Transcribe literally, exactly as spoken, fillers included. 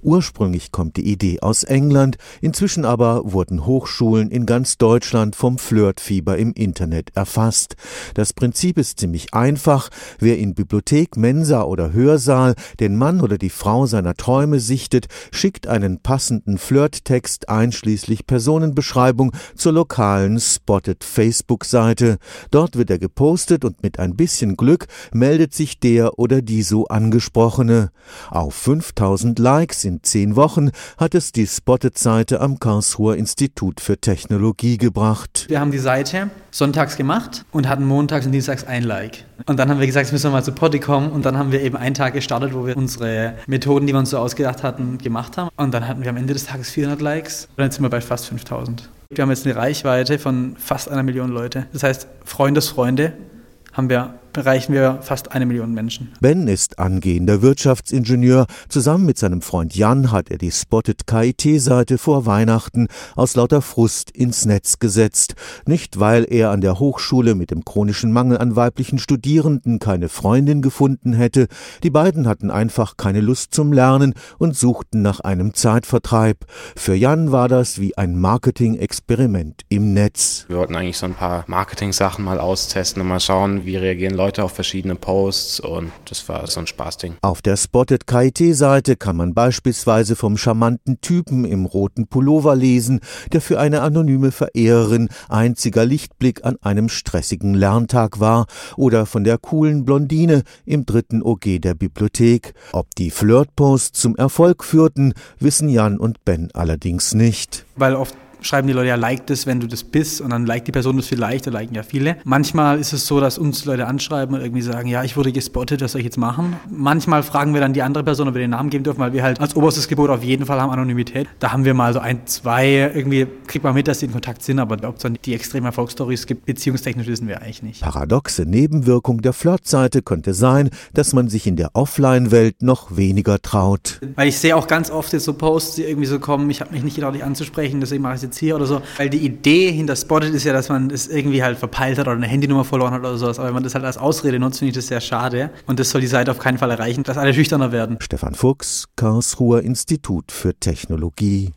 Ursprünglich kommt die Idee aus England, inzwischen aber wurden Hochschulen in ganz Deutschland vom Flirtfieber im Internet erfasst. Das Prinzip ist ziemlich einfach. Wer in Bibliothek, Mensa oder Hörsaal den Mann oder die Frau seiner Träume sichtet, schickt einen passenden Flirttext einschließlich Personenbeschreibung zur lokalen Spotted-Facebook-Seite. Dort wird er gepostet und mit ein bisschen Glück meldet sich der oder die so Angesprochene. Auf fünftausend Likes in zehn Wochen hat es die Spotted-Seite am Karlsruher Institut für Technologie gebracht. Wir haben die Seite sonntags gemacht und hatten montags und dienstags ein Like. Und dann haben wir gesagt, jetzt müssen wir mal zu Potti kommen. Und dann haben wir eben einen Tag gestartet, wo wir unsere Methoden, die wir uns so ausgedacht hatten, gemacht haben. Und dann hatten wir am Ende des Tages vierhundert Likes. Und jetzt sind wir bei fast fünftausend. Wir haben jetzt eine Reichweite von fast einer Million Leute. Das heißt, Freundesfreunde haben wir, erreichen wir fast eine Million Menschen. Ben ist angehender Wirtschaftsingenieur. Zusammen mit seinem Freund Jan hat er die Spotted K I T-Seite vor Weihnachten aus lauter Frust ins Netz gesetzt. Nicht, weil er an der Hochschule mit dem chronischen Mangel an weiblichen Studierenden keine Freundin gefunden hätte. Die beiden hatten einfach keine Lust zum Lernen und suchten nach einem Zeitvertreib. Für Jan war das wie ein Marketing-Experiment im Netz. Wir wollten eigentlich so ein paar Marketing-Sachen mal austesten und mal schauen, wie reagieren Leute auf verschiedene Posts, und das war so ein Spaßding. Auf der Spotted K I T-Seite kann man beispielsweise vom charmanten Typen im roten Pullover lesen, der für eine anonyme Verehrerin einziger Lichtblick an einem stressigen Lerntag war, oder von der coolen Blondine im dritten O G der Bibliothek. Ob die Flirtposts zum Erfolg führten, wissen Jan und Ben allerdings nicht. Weil oft schreiben die Leute ja, like das, wenn du das bist, und dann liked die Person das vielleicht, da liken ja viele. Manchmal ist es so, dass uns Leute anschreiben und irgendwie sagen, ja, ich wurde gespottet, was soll ich jetzt machen? Manchmal fragen wir dann die andere Person, ob wir den Namen geben dürfen, weil wir halt als oberstes Gebot auf jeden Fall haben Anonymität. Da haben wir mal so ein, zwei, irgendwie kriegt man mit, dass die in Kontakt sind, aber ob es dann die extremen Erfolgsstories gibt, beziehungstechnisch wissen wir eigentlich nicht. Paradoxe Nebenwirkung der Flirtseite könnte sein, dass man sich in der Offline-Welt noch weniger traut. Weil ich sehe auch ganz oft jetzt so Posts, die irgendwie so kommen, ich habe mich nicht getraut, dich anzusprechen, deswegen mache ich es jetzt hier oder so. Weil die Idee hinter Spotted ist ja, dass man es irgendwie halt verpeilt hat oder eine Handynummer verloren hat oder sowas. Aber wenn man das halt als Ausrede nutzt, finde ich das sehr schade. Und das soll die Seite auf keinen Fall erreichen, dass alle schüchterner werden. Stefan Fuchs, Karlsruher Institut für Technologie.